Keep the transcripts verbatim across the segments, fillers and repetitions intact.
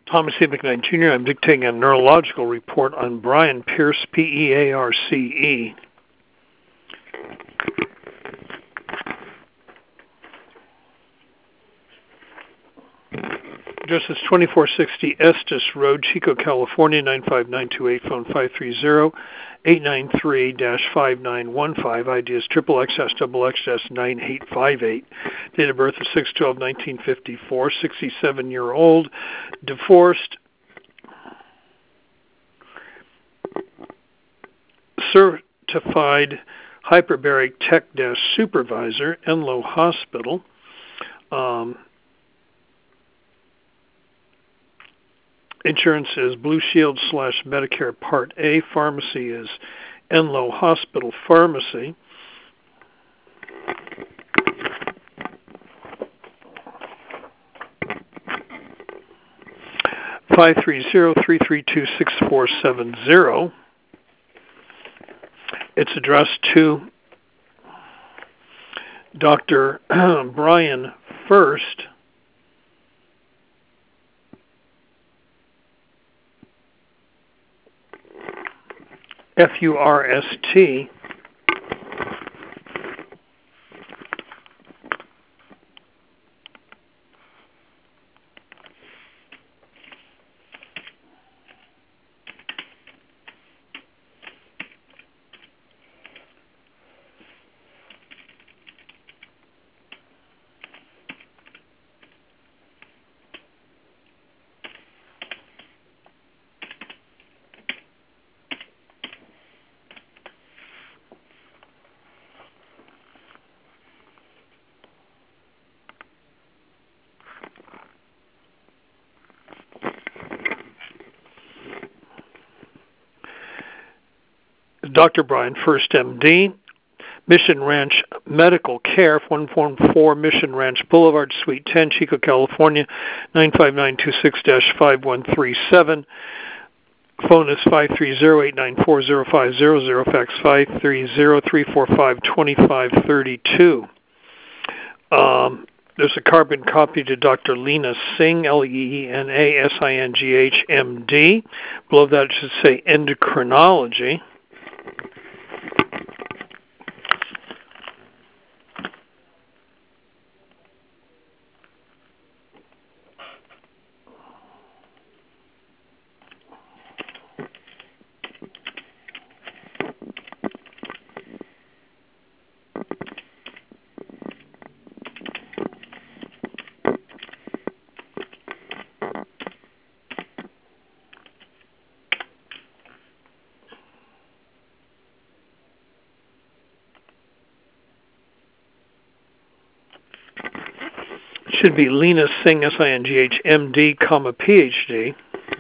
Thomas E. McKnight, Junior I'm dictating a neurological report on Brian Pierce, P E A R C E. Address is twenty-four sixty Estes Road, Chico, California, nine five nine two eight, phone five three zero, eight nine three, five nine one five. I D is triple X S double X S nine eight five eight. Date of birth is six twelve nineteen fifty-four, sixty-seven-year-old, divorced, certified hyperbaric tech desk supervisor, Enloe Hospital. Um, Insurance is Blue Shield slash Medicare Part A. Pharmacy is Enloe Hospital Pharmacy. five three zero, three three two, six four seven zero. It's addressed to Doctor Brian First, F U R S T, Doctor Brian First, M D, Mission Ranch Medical Care, one fourteen Mission Ranch Boulevard, Suite ten, Chico, California, nine five nine two six, five one three seven. Phone is five three zero, eight nine four, zero five zero zero, fax five three zero, three four five, two five three two. Um, there's a carbon copy to Doctor Lena Singh, L E E N A S I N G H, M D. Below that it should say endocrinology. Should be Lena Singh, S I N G H, M D, comma, P H D.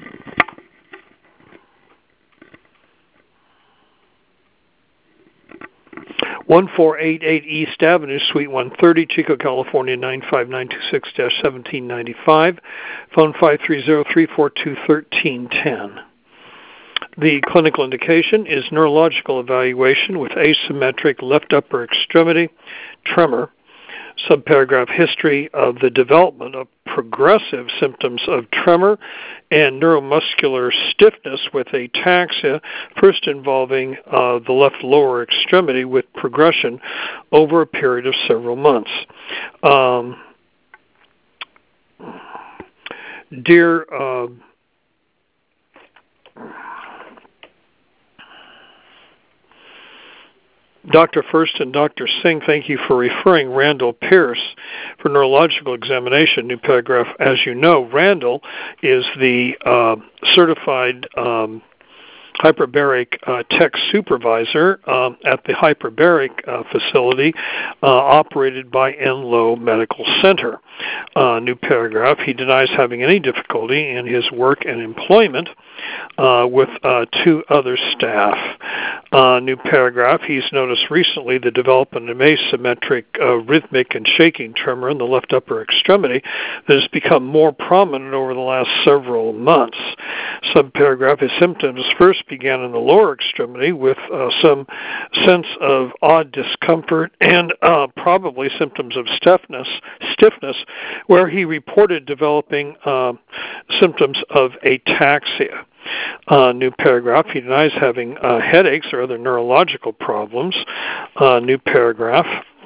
one four eight eight East Avenue, Suite one thirty, Chico, California, nine five nine two six, one seven nine five. Phone five three zero, three four two, one three one zero. The clinical indication is neurological evaluation with asymmetric left upper extremity tremor. Subparagraph history of the development of progressive symptoms of tremor and neuromuscular stiffness with ataxia, first involving uh, the left lower extremity with progression over a period of several months. Um, dear uh, Doctor First and Doctor Singh, thank you for referring Randall Pierce for neurological examination. New paragraph, as you know, Randall is the uh, certified um, hyperbaric uh, tech supervisor uh, at the hyperbaric uh, facility uh, operated by Enloe Medical Center. Uh, new paragraph, he denies having any difficulty in his work and employment uh, with uh, two other staff. Uh, new paragraph. He's noticed recently the development of asymmetric uh, rhythmic and shaking tremor in the left upper extremity that has become more prominent over the last several months. Subparagraph. His symptoms first began in the lower extremity with uh, some sense of odd discomfort and uh, probably symptoms of stiffness, stiffness, where he reported developing uh, symptoms of ataxia. Uh, new paragraph. He denies having uh, headaches or other neurological problems. Uh, new paragraph.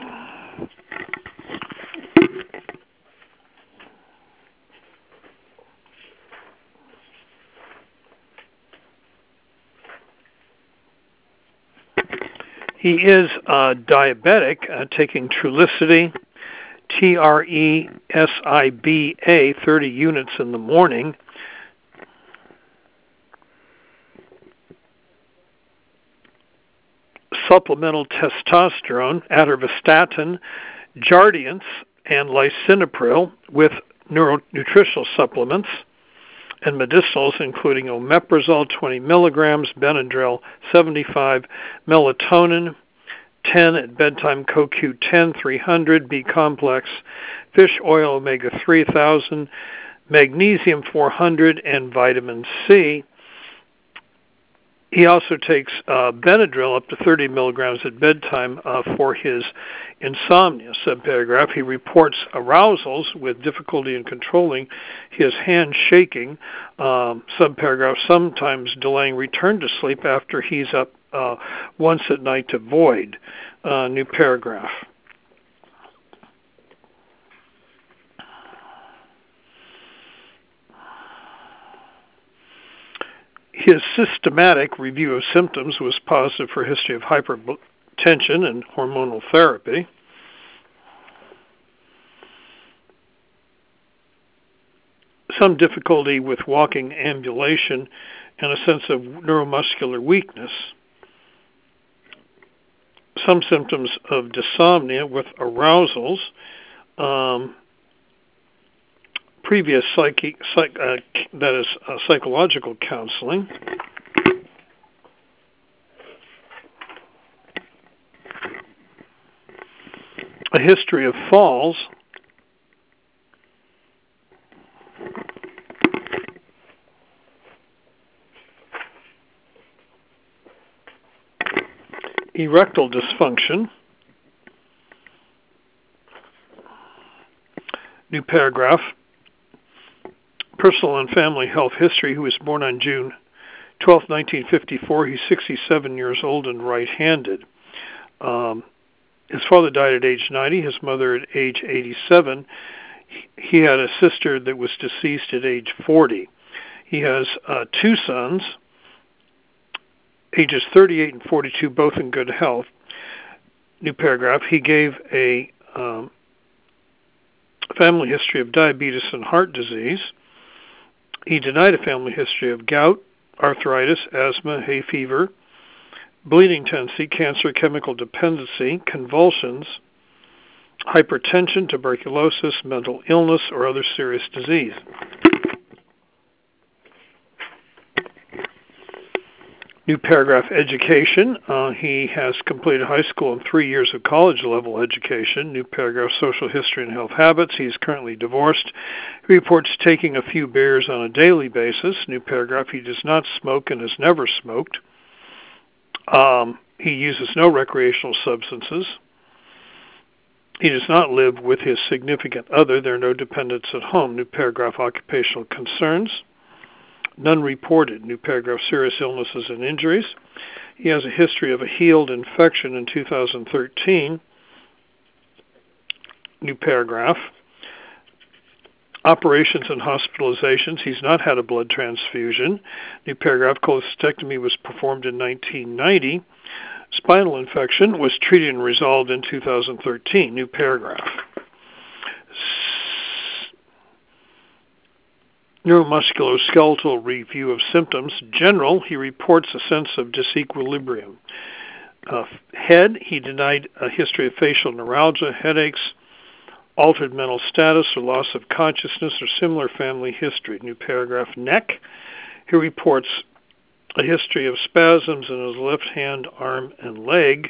He is uh, diabetic, uh, taking Trulicity, T R E S I B A, thirty units in the morning. Supplemental testosterone, atorvastatin, Jardiance, and lisinopril with neuronutritional supplements and medicinals including omeprazole twenty milligrams, Benadryl seventy-five, melatonin ten at bedtime, Co Q ten three hundred, B complex, fish oil omega three thousand, magnesium four hundred, and vitamin C. He also takes uh, Benadryl up to thirty milligrams at bedtime uh, for his insomnia. Subparagraph. He reports arousals with difficulty in controlling his hand shaking. Um, subparagraph. Sometimes delaying return to sleep after he's up uh, once at night to void. Uh, new paragraph. His systematic review of symptoms was positive for a history of hypertension and hormonal therapy. Some difficulty with walking, ambulation, and a sense of neuromuscular weakness. Some symptoms of dysomnia with arousals. Um, previous psychic, psych, uh, that is uh, psychological counseling. A history of falls. Erectile dysfunction. New paragraph. Personal and family health history. He was born on June twelfth, nineteen fifty-four. He's sixty-seven years old and right-handed. Um, his father died at age ninety, his mother at age eighty-seven. He had a sister that was deceased at age forty. He has uh, two sons, ages thirty-eight and forty-two, both in good health. New paragraph. He gave a um, family history of diabetes and heart disease. He denied a family history of gout, arthritis, asthma, hay fever, bleeding tendency, cancer, chemical dependency, convulsions, hypertension, tuberculosis, mental illness, or other serious disease. New paragraph, education. Uh, he has completed high school and three years of college-level education. New paragraph, social history and health habits. He is currently divorced. He reports taking a few beers on a daily basis. New paragraph, he does not smoke and has never smoked. Um, he uses no recreational substances. He does not live with his significant other. There are no dependents at home. New paragraph, occupational concerns. None reported. New paragraph, serious illnesses and injuries. He has a history of a healed infection in two thousand thirteen. New paragraph. Operations and hospitalizations. He's not had a blood transfusion. New paragraph, cholecystectomy was performed in nineteen ninety. Spinal infection was treated and resolved in two thousand thirteen. New paragraph. Neuromusculoskeletal review of symptoms. General, he reports a sense of disequilibrium. Uh, head, he denied a history of facial neuralgia, headaches, altered mental status or loss of consciousness or similar family history. New paragraph. Neck, he reports A history of spasms in his left hand, arm, and leg.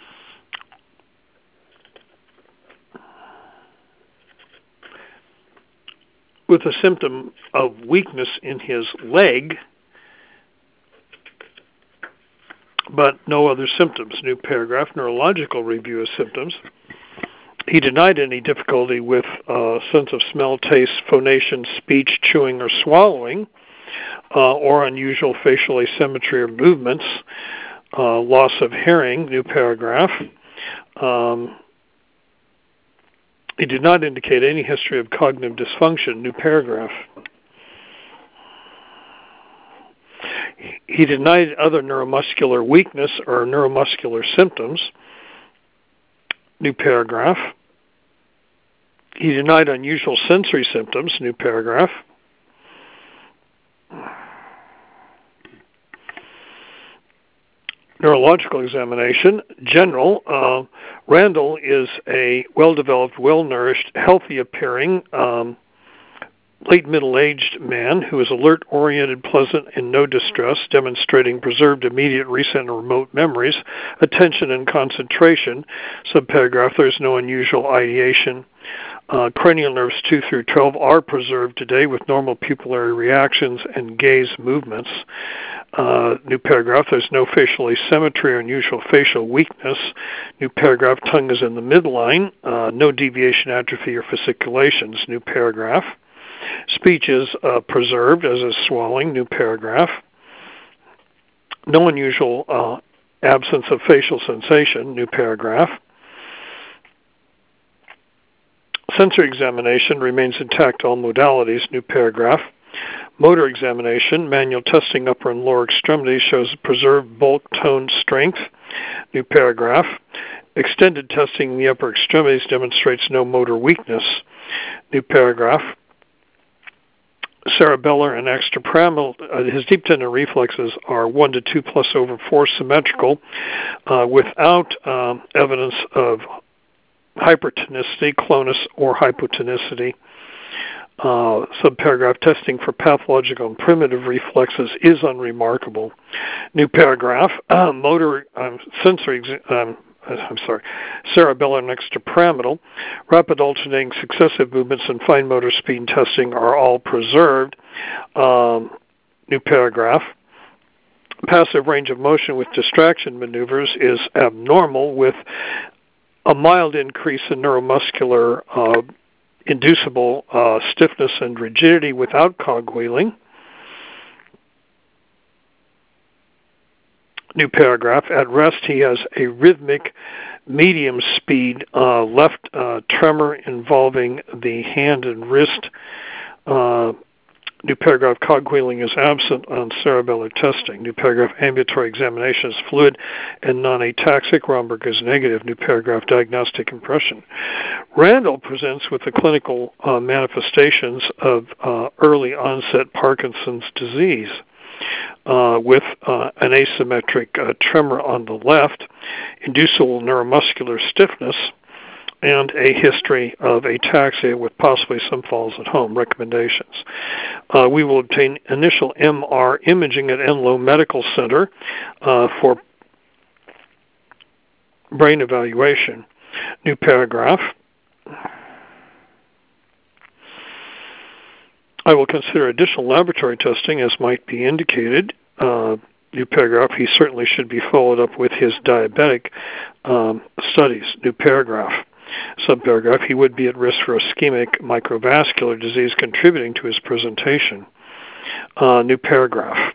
With a symptom of weakness in his leg, but no other symptoms. New paragraph, neurological review of symptoms. He denied any difficulty with uh, sense of smell, taste, phonation, speech, chewing, or swallowing, uh, or unusual facial asymmetry or movements, uh, loss of hearing, new paragraph. Um, he did not indicate any history of cognitive dysfunction, new paragraph. He denied other neuromuscular weakness or neuromuscular symptoms, new paragraph. He denied unusual sensory symptoms, new paragraph. Neurological examination, general. Uh, Randall is a well-developed, well-nourished, healthy-appearing, um, late middle-aged man who is alert, oriented, pleasant, in no distress, demonstrating preserved immediate, recent, and remote memories, attention and concentration. Subparagraph, there's no unusual ideation. Uh, cranial nerves two through twelve are preserved today with normal pupillary reactions and gaze movements. Uh, new paragraph, there's no facial asymmetry or unusual facial weakness. New paragraph, tongue is in the midline. Uh, no deviation, atrophy, or fasciculations. New paragraph. Speech is uh, preserved, as is swallowing, new paragraph. No unusual uh, absence of facial sensation, new paragraph. Sensory examination remains intact, all modalities, new paragraph. Motor examination, manual testing upper and lower extremities shows preserved bulk, tone, strength, new paragraph. Extended testing in the upper extremities demonstrates no motor weakness, new paragraph. Cerebellar and extrapyramidal, uh, his deep tendon reflexes are one to two plus over four symmetrical, uh, without um, evidence of hypertonicity, clonus, or hypotonicity. Uh, subparagraph, testing for pathological and primitive reflexes is unremarkable. New paragraph, uh, motor, um, sensory, um, I'm sorry, cerebellar and extrapyramidal, rapid alternating successive movements and fine motor speed testing are all preserved. Um, new paragraph. Passive range of motion with distraction maneuvers is abnormal with a mild increase in neuromuscular uh, inducible uh, stiffness and rigidity without cogwheeling. New paragraph. At rest, he has a rhythmic, medium speed uh, left uh, tremor involving the hand and wrist. Uh, new paragraph. Cogwheeling is absent on cerebellar testing. New paragraph. Ambulatory examination is fluid and non-ataxic. Romberg is negative. New paragraph. Diagnostic impression. Randall presents with the clinical uh, manifestations of uh, early onset Parkinson's disease. Uh, with uh, an asymmetric uh, tremor on the left, inducible neuromuscular stiffness, and a history of ataxia with possibly some falls at home. Recommendations. Uh, we will obtain initial M R imaging at Enloe Medical Center uh, for brain evaluation. New paragraph. I will consider additional laboratory testing as might be indicated. Uh, new paragraph. He certainly should be followed up with his diabetic um, studies. New paragraph. Subparagraph. He would be at risk for ischemic microvascular disease contributing to his presentation. Uh, new paragraph.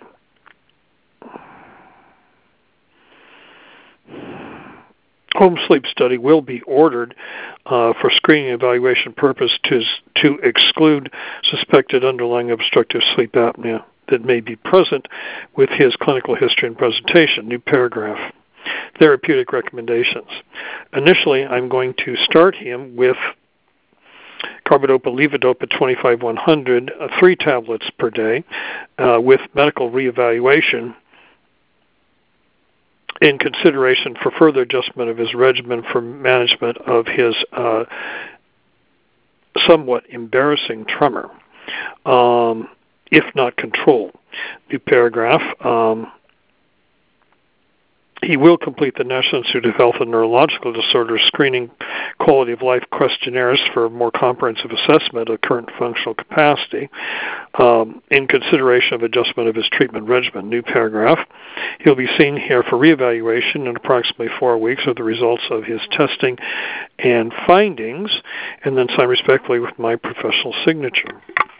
Home sleep study will be ordered uh, for screening evaluation purpose to, to exclude suspected underlying obstructive sleep apnea that may be present with his clinical history and presentation. New paragraph. Therapeutic recommendations. Initially, I'm going to start him with carbidopa levodopa twenty-five one hundred, uh, three tablets per day, uh, with medical reevaluation in consideration for further adjustment of his regimen for management of his uh, somewhat embarrassing tremor, um, if not controlled. New paragraph. Um, He will complete the National Institute of Health and Neurological Disorders screening quality of life questionnaires for a more comprehensive assessment of current functional capacity um, in consideration of adjustment of his treatment regimen. New paragraph. He'll be seen here for reevaluation in approximately four weeks of the results of his testing and findings, and then sign respectfully with my professional signature.